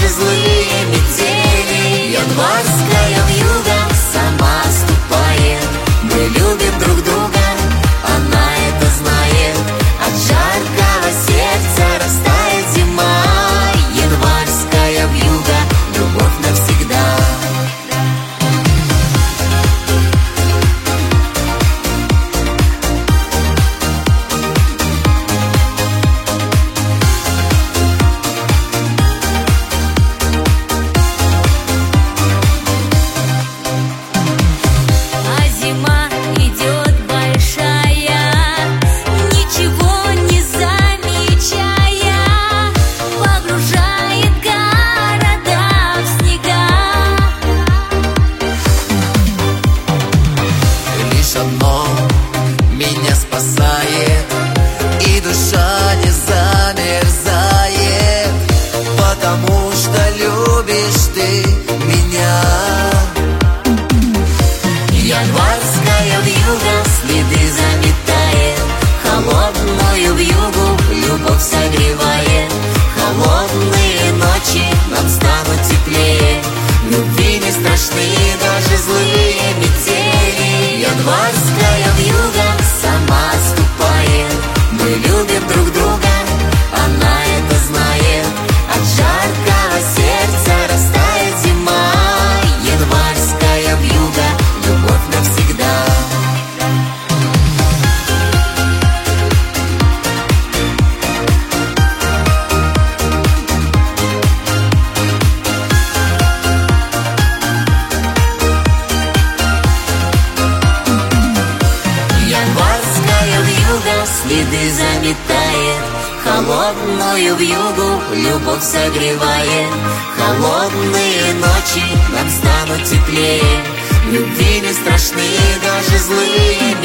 даже злые метели. Январская вьюга сама ступает. Мы любим друг друга, она это знает. От жаркого сердца растает зима. Январская вьюга, любовь навсегда. Одно меня спасает, и душа не замерзает, потому что любишь ты меня. Январская вьюга следы заметает, холодную вьюгу любовь согревает. Холодные ночи нам станут теплее, любви не страшны даже злые метели. Январская вьюга сама ступает. Мы любим друг друга, она это знает. От жаркого сердца растает зима. Январская вьюга, любовь навсегда. Следы заметает, холодную вьюгу любовь согревает. Холодные ночи нам станут теплее, любви не страшны даже злые